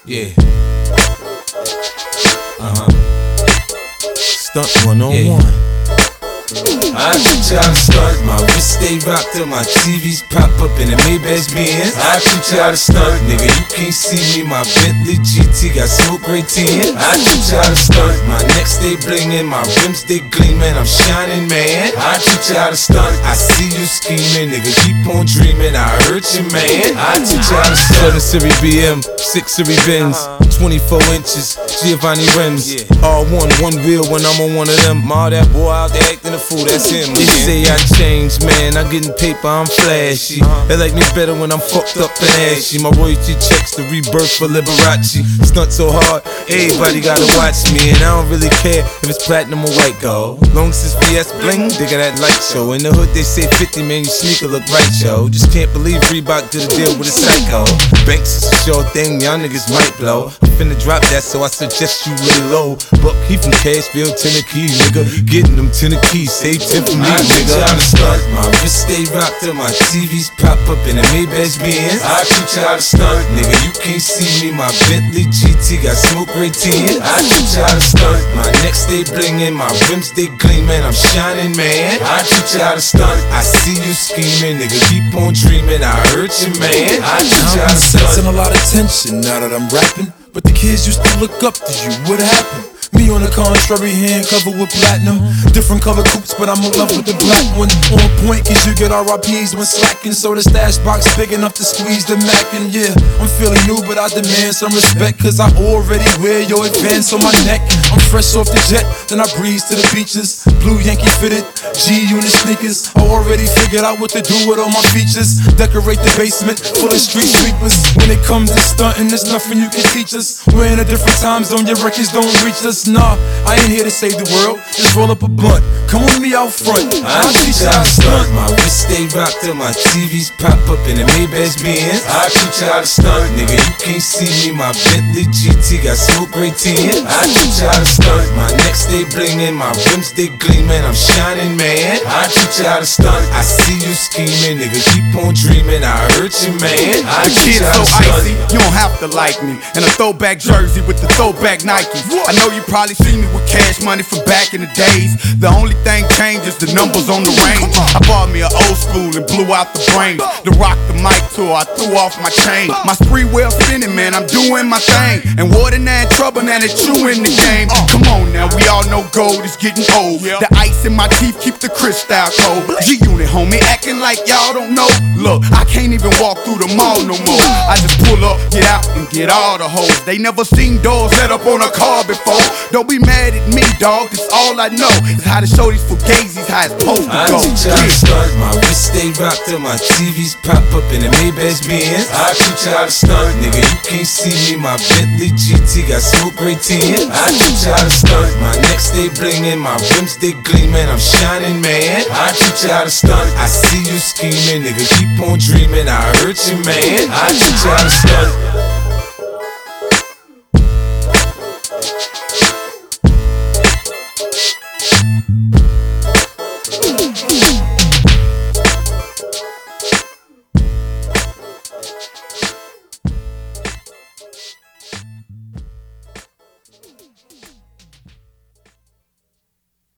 Yeah. Stunt 101. I teach you how to stunt. My wrist stay rocked till my TVs pop up in the Maybach Benz. I teach you how to stunt, nigga. You can't see me. My Bentley GT got smoke gray tin. I teach you how to stunt. My neck stay blingin', my rims they gleamin'. I'm shining, man. I teach you how to stunt. I see you scheming, nigga. Keep on dreaming. I hurt you, man. I teach you how to stunt. 7 Series BM, 6 Series Benz, 24 inches, Giovanni rims. All one wheel when I'm on one of them. All that boy out there acting a fool, that's him. They say I changed, man. I'm getting paper, I'm flashy. They like me better when I'm fucked up and ashy. My royalty checks the rebirth for Liberace. Stunt so hard, everybody gotta watch me. And I don't really care if it's platinum or white gold. Long as it's VS bling, they got that light show. In the hood they say 50, man, your sneaker look right, yo. Just can't believe Reebok did a deal with a psycho. Banks is a sure thing, y'all niggas might blow. I'm finna drop that, so I suggest you lay low. Buck, he from Cashville, Tennessee, nigga. Getting them Tennessee, save 10 for me, nigga. I teach you how to stunt. My wrist stay rocked till my TVs pop up in the Maybach Benz. I teach you how to stunt, nigga. You can't see me. My Bentley GT got smoke gray tin. I teach you how to stunt. My neck stay blingin', my rims they gleamin'. I'm shining, man. I teach you how to stunt. I see you scheming, nigga. Keep on dreaming. I hurt you, man. I teach you how to stunt. Sensing a lot of tension now that I'm rapping, but the kids used to look up to you. What happened? Me on the contrary, hand covered with platinum. Different color coupes, but I'm in love with the black one. On point, cause you get RIPs when slacking. So the stash box big enough to squeeze the Mac. And yeah, I'm feeling new, but I demand some respect, cause I already wear your advance on my neck. I'm fresh off the jet, then I breeze to the beaches. Blue Yankee fitted, G-Unit sneakers. I already figured out what to do with all my features. Decorate the basement full of street sweepers. When it comes to stunting, there's nothing you can teach us. We're in a different time zone, your records don't reach us. Nah, I ain't here to save the world, just roll up a blunt. Come with me out front, I'll teach you how to stunt. My wrist stay rocked till my TVs pop up in the Maybach Benz. I'll teach you how to stunt, nigga. You can't see me. My Bentley GT got smoke gray tin. I'll teach you how to stunt. My neck stay blingin', my rims they gleamin'. I'm shining, man. I'll teach you how to stunt. I see you scheming, nigga. Keep on dreaming. I hurt you, man. I'll teach you how to stunt. So icy, you don't have to like me. In a throwback jersey with the throwback Nike. I know you probably see me with cash money from back in the days. The only thing changes the numbers on the range. I bought me an old school and blew out the brain. To rock the mic tour, I threw off my chain. My spree well spinning, man, I'm doing my thing. And water now in trouble, now that you in the game. Come on now, we all know gold is getting old. The ice in my teeth keep the crystal cold. G-Unit, homie, acting like y'all don't know. Look, I can't even walk through the mall no more. I just pull up, get out, and get all the hoes. They never seen doors set up on a car before. Don't be mad at me, dog, that's all I know is how to show these fugazis how it's supposed to go. I teach you how to stunt. My wrist stay rocked till my TVs pop up in the Maybach Benz. I teach you how to stunt, nigga. You can't see me. My Bentley GT got smoke gray tin. I teach you how to stunt. My neck stay blingin', my rims they gleamin'. I'm shining, man. I teach you how to stunt. I see you scheming, nigga. Keep on dreaming. I hurt you, man. I teach you how to stunt.